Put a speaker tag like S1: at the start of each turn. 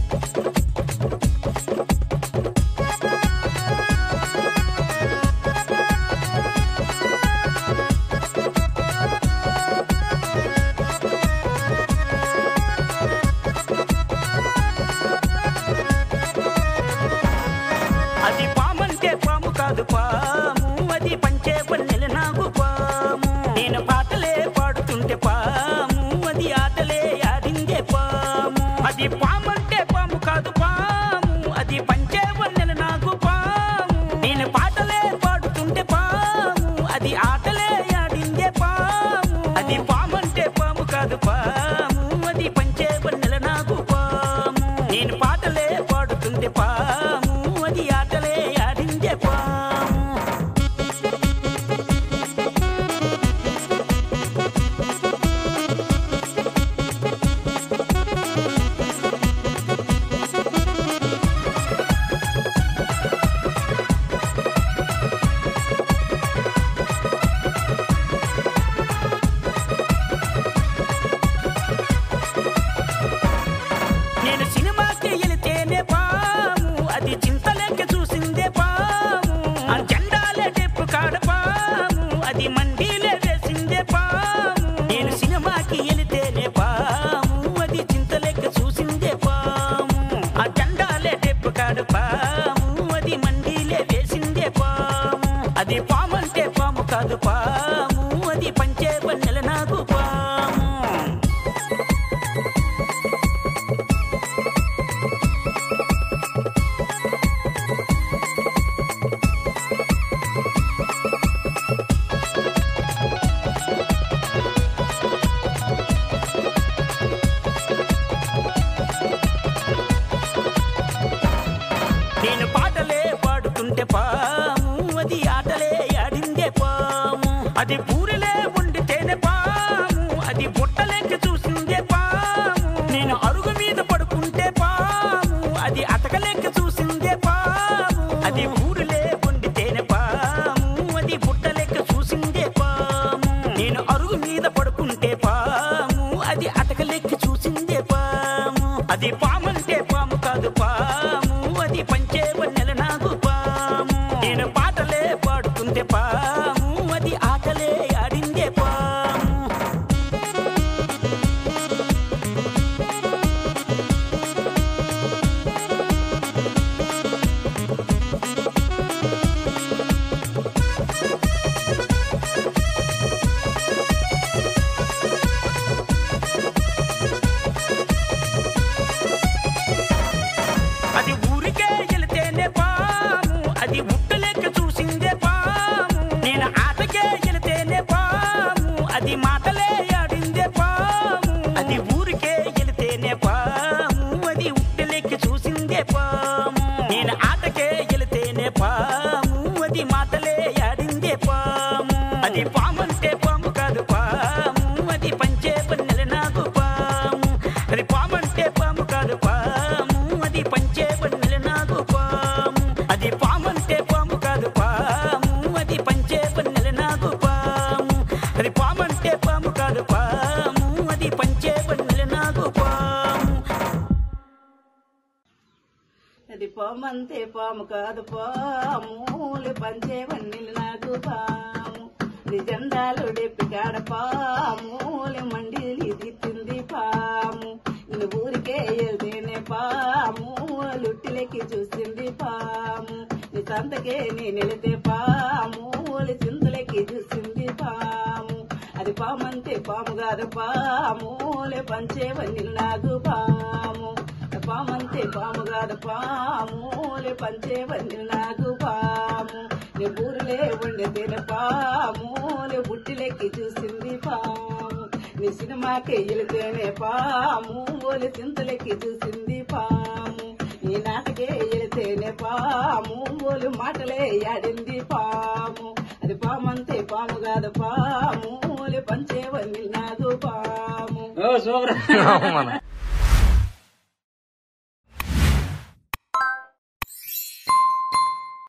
S1: అది పామంటే పాము కాదు పాము, అది పంచే పన్నెల నాకు పాము. నేను పాటలే పాడుతుంటే పాము, అది ఆటలే ఆడిందే పాము. అది పామంటే పాము కాదు పాము, అది పంచే పన్నెల నాకు పాము. నేను పాటలే పాడుతుంటే పాము, అది ఆటలే ఆడిందే పాము. అది పామంటే పాము కాదు పాము, అది పంచే పన్నెల నాకు పాము. నేను పాటలే పాడుతుంటే పాము, అది ఆటలే ఆడిందే పాము. నేను సినిమాకి వెళితేనే పాము, అది చింతలేక చూసిందే పాము. ఆ జెండాలే టెప్పు కాడ పాము, అది మండీలే వేసిందే పాము. నేను సినిమాకి వెళితేనే పాము, అది చింతలేక చూసిందే పాము. ఆ జెండాలే టెప్పు కాడ పాము, అది మండీలే వేసిందే పాము. అది పామంటే పాము కాదు పాము, అది పంచే పన్నెల నాకు పాము. నేను పాటలే పాడుతుంటే పాము, అది ఆటలే ఆడిందే పాము. అది పూరిలే వండితేనే పాము, అది బుట్టలేక చూసిందే పాము. నేను అరుగు మీద పడుకుంటే పాము, అది అతకలేక చూసిందే పాము. అది పూరిలే వండితేనే పాము, అది బుట్టలేక చూసిందే పాము. నేను అరుగు మీద పడుకుంటే పాము, అది అతకలేక చూసిందే పాము. అది పామంటే పాము కాదు పాము, అది పంచే పన్నెల నాకు పాము. నేను పాటలే పాడుతుంటే పాము, అది ఆటలే ఆడిందే పాము. అది ఊరికే వెళితేనే పాము, అది ఉట్టలేక చూసిందే పాము. నేను ఆటకే వెళితేనే పాము, అది మాటలే ఆడిందే పాము. అది ఊరికే వెళితేనే పాము, అది ఉట్టలేక చూసిందే పాము. నేను ఆటకే వెళితేనే పాము, అది మాటలే ఆడిందే పాము. అది పామంటే పాము కాదు పాము, అది పంచే పన్నెల నాకు పాము. అది పామంటే పాము కాదు పాము, అది పంచే పన్నెల నాకు పాము. అది పామంటే పాము కాదు పాము, అది పంచే పన్నెల నాకు పాము. అది పామంటే పాము కాదు పాము, అది పంచే పన్నెల నాకు పాము.
S2: అది పామంతే పాము కాదు పాములు పంచే వన్నెలు నాకు పాము. అది జెండాలు డెప్పి కాడ పాములు మండీలు తిత్తింది పాము. నేను ఊరికే వెళ్తేనే పాము, లుట్టిలెక్కి చూసింది పాము. నీ సంతకే నేను వెళితే పాము, చింతలెక్కి చూసింది పాము. అది పామంతే పాము కాదు పాములు పంచే వన్నెలు నాకు పాము. పామంతే పాము కాదు పాములు పంచే వన్నెలు నాకు పాము. నీ ఊరిలే వండితేనే పాములు బుట్టిలెక్కి చూసింది పాము. నీ సినిమాకి వెళితేనే పాములు చింతలెక్కి చూసింది పాము. నీ నాటకే వెళితేనే పాములు మాటలే ఆడింది పాము. అది పామంతే పాము కాదు పాములు పంచే వన్నెలు నాకు పాము.